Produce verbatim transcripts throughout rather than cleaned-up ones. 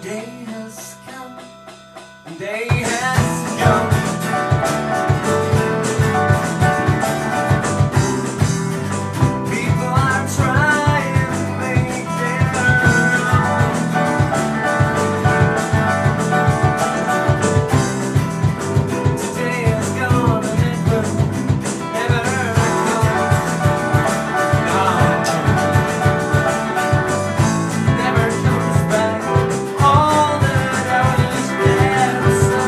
Day has come, day has gone. People are trying to make their own. Today has gone and it will never come. No, never comes back. All that I was there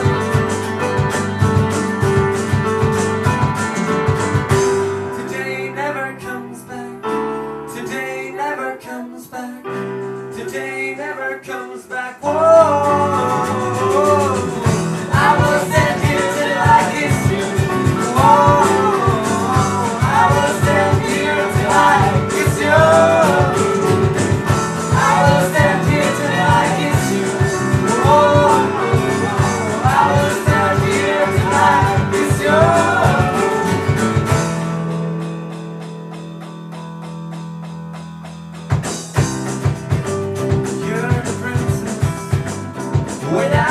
to say. Today never comes back. Today never comes back. Today never comes back. Whoa. I will stand here till I kiss you. Whoa. I will stand here till I kiss you. I will stand here till I kiss you. Whoa. I will stand here till I kiss you. You're the princess without